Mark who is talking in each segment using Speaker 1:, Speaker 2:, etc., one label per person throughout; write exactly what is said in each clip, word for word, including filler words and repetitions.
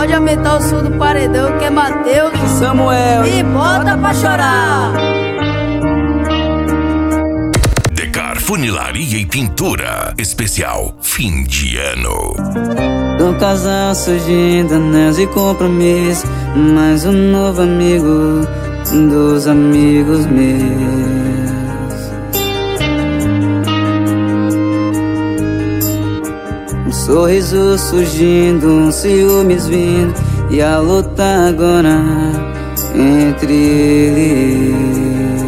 Speaker 1: Pode aumentar o som do paredão, que é Mateus
Speaker 2: e Samuel.
Speaker 1: E bota pra chorar.
Speaker 3: Decar Funilaria e Pintura. Especial fim de ano.
Speaker 2: Do casal surgindo anéis e compromisso, mais um novo amigo dos amigos meus. Um sorriso surgindo, um ciúmes vindo, e a luta agora entre eles.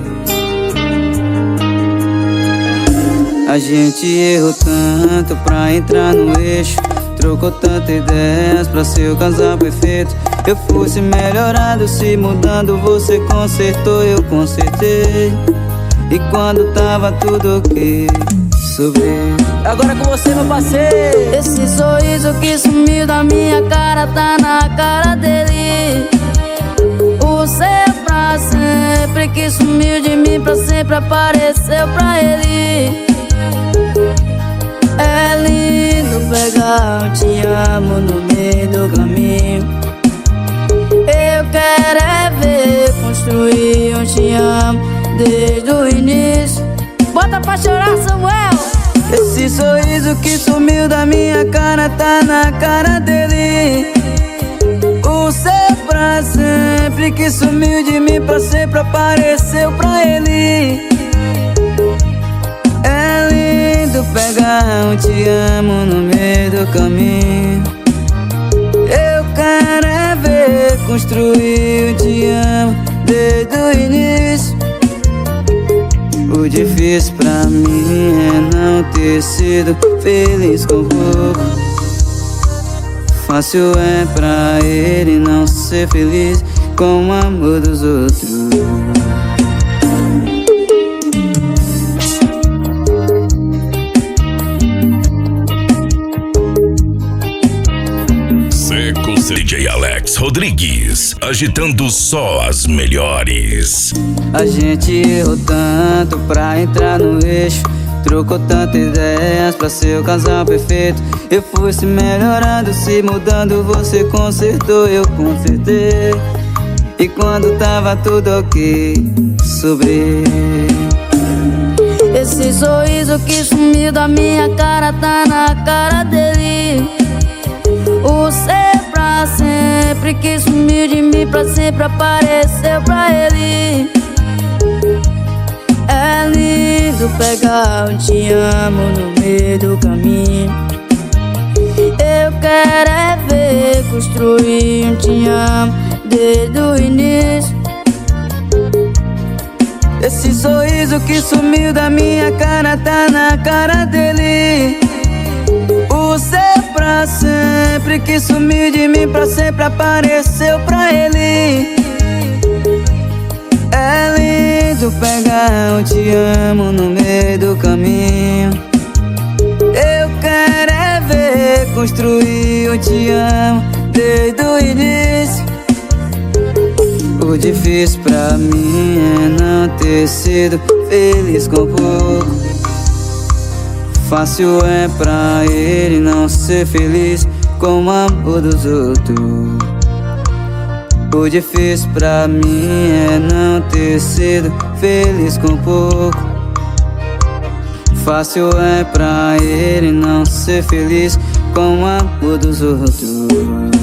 Speaker 2: A gente errou tanto pra entrar no eixo, trocou tantas ideias pra ser o casal perfeito. Eu fosse melhorado, se mudando você consertou, eu consertei. E quando tava tudo ok, sobrei. Agora com você, meu parceiro.
Speaker 1: Esse sorriso que sumiu da minha cara tá na cara dele. O seu pra sempre que sumiu de mim pra sempre apareceu pra ele. É lindo pegar um te amo no meio do caminho. Eu quero é ver construir um te amo desde o início. Bota pra chorar, Samuel.
Speaker 2: Esse sorriso que sumiu da minha cara tá na cara dele. O seu pra sempre que sumiu de mim pra sempre apareceu pra ele. É lindo pegar um te amo no meio do caminho. Eu quero é ver construir um te amo desde o início. O difícil pra mim é não ter sido feliz com pouco. Fácil é pra ele não ser feliz com o amor dos outros.
Speaker 3: D J Alex Rodrigues, agitando só as melhores.
Speaker 2: A gente errou tanto pra entrar no eixo, trocou tantas ideias pra ser o casal perfeito. Eu fui se melhorando, se mudando, você consertou, eu consertei. E quando tava tudo ok, sobrei.
Speaker 1: Esse sorriso que sumiu da minha cara tá na cara dele. O seu pra sempre que sumiu de mim pra sempre apareceu pra ele. É lindo pegar um te amo no meio do caminho. Eu quero é ver construir um te amo desde o início.
Speaker 2: Esse sorriso que sumiu da minha cara tá na cara dele. O seu pra sempre que sumiu de mim pra sempre apareceu pra ele. É lindo pegar um te amo no meio do caminho. Eu quero é ver construir um te amo desde o início. O difícil pra mim é não ter sido feliz com pouco. Fácil é pra ele não ser feliz com o amor dos outros. O difícil pra mim é não ter sido feliz com pouco. Fácil é pra ele não ser feliz com o amor dos outros.